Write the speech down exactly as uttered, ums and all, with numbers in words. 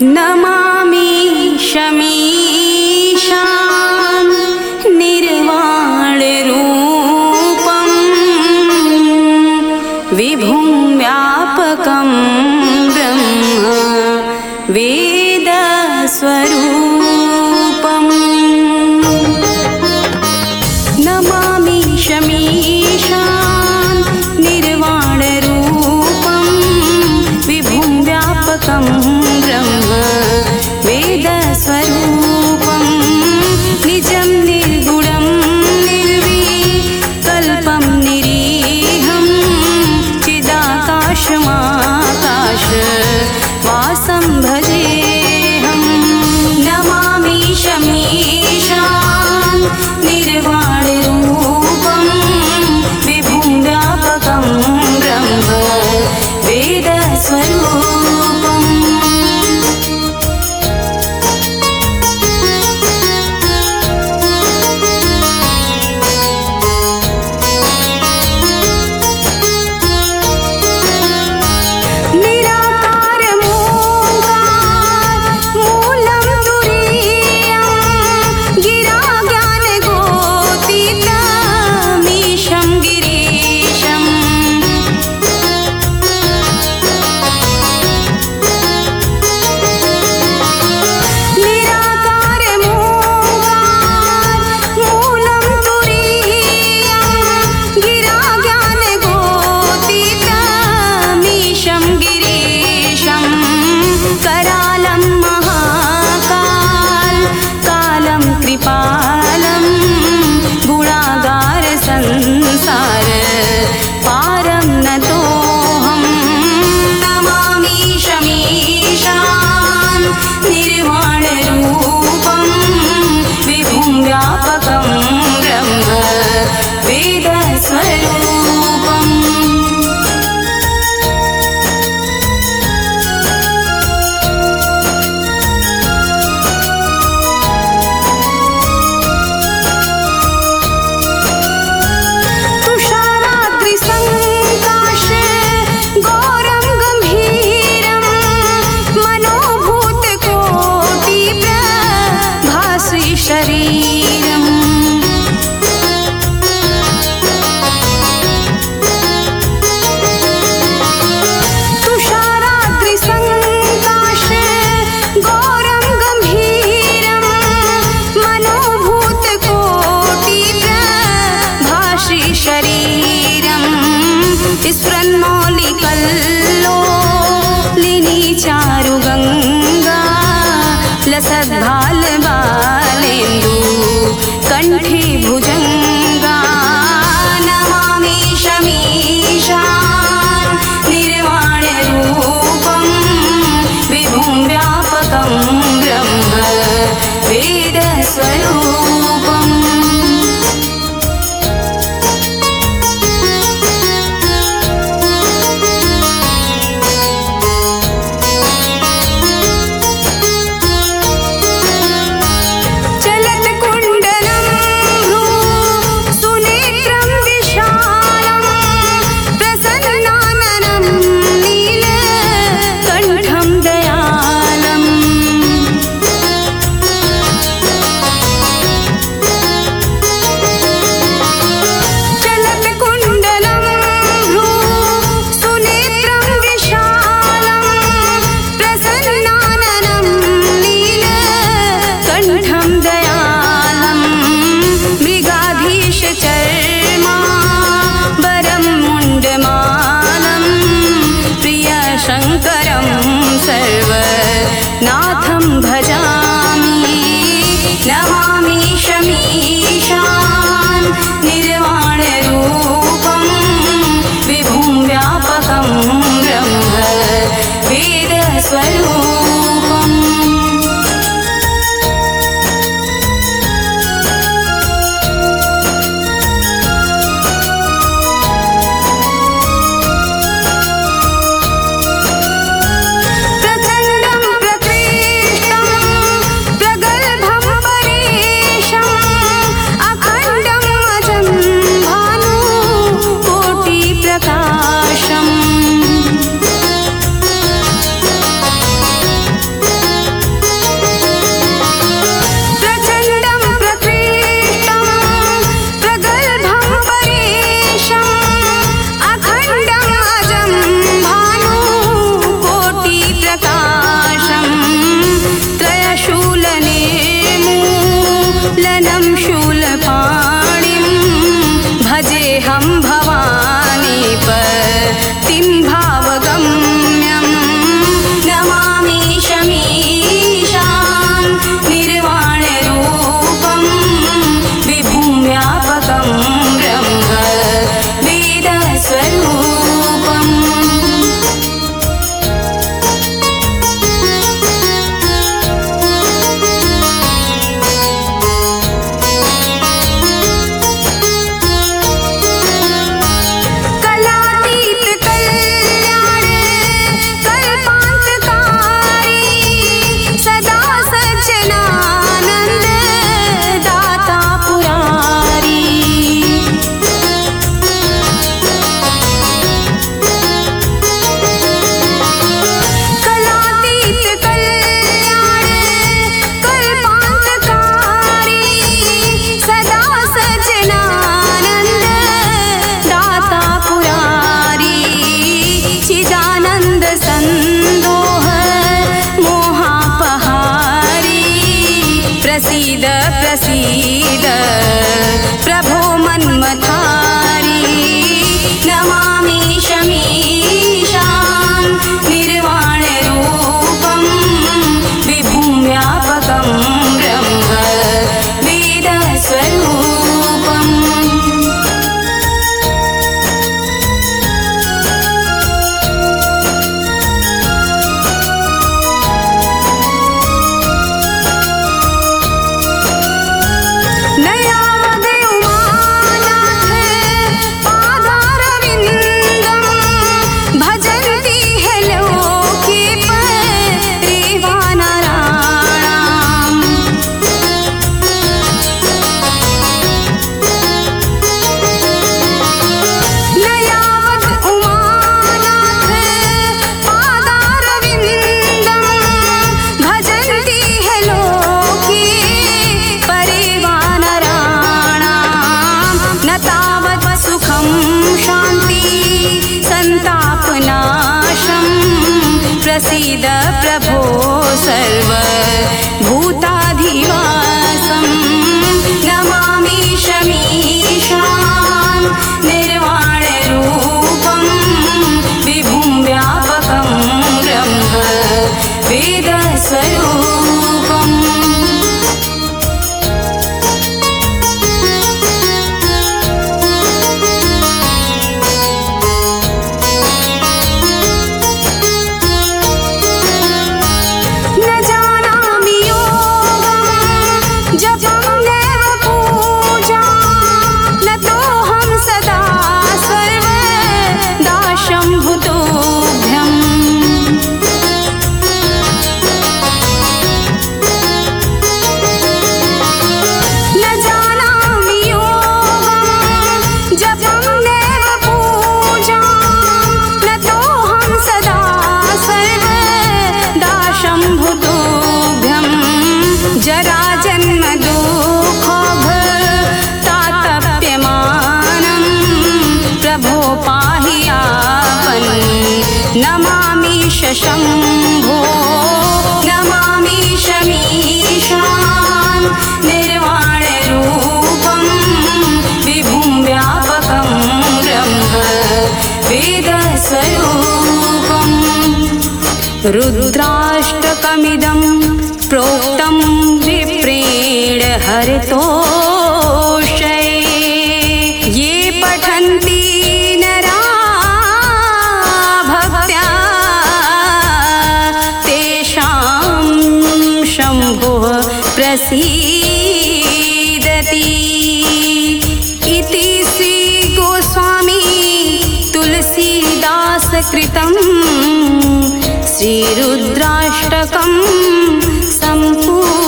नमामि शमीशान निर्वाणरूपं विभुं व्यापकं ब्रह्म वेदस्वरूपम्। नमामि शमीशान निर्वाणरूपं विभुं व्यापकं ब्रह्म वेदस्वरूपं निजं निर्गुणं निर्विकल्पं निरीहं चिदाकाशमाकाशवासं भजेऽहं। नमामि शमीशान निर्वाणरूपं विभुं व्यापकं ब्रह्म वेदस्वरूपम्। कृपालं गुणागार संसार पारं नतोऽहं। नमामि शमीशान निर्वाणरूपं विभुं व्यापकं ब्रह्म वेदस्वरूपम्। शरीरम् तुषाराद्रिसङ्काशे घोरं गम्भीरं मनोभूतकोटिप्रभाषि शरीरं स्फुरन्मौलिकल्लोलिनी चारुगङ्गा लसद्भालबालेन्दु कण्ठे भुजङ्गा। नमामि शमीशान निर्वाणरूपं विभुं व्यापकं ब्रह्म वेदस्वरूपम्। शङ्करं सर्वनाथं भजामि। नमामि शमीशान निर्वाणरूपं विभुं व्यापकं ब्रह्म वेदस्वरूपम्। प्रचण्ड प्रसीद प्रभो मन्मथारी नमामि शमीशान् निर्वाणरूपं विभुं व्यापकं ब्रह्म वेदस्वरूपम् प्रसीद प्रभो सर्वभूताधिवासं नमामि शमीशान् निर्वाणरूपं विभुं व्यापकं ब्रह्म वेदस्वरूपम् नमामि शशम्भो नमामि शमीशान् निर्वाणरूपं विभुं व्यापकं ब्रह्म वेदस्वरूपम् रुद्राष्टकमिदं प्रोक्तं विप्रेण हरितोषये ये पठन्ति प्रसीदति इति श्री गोस्वामी तुलसीदास कृतं श्रीरुद्राष्टकं सम्पूर्णम्।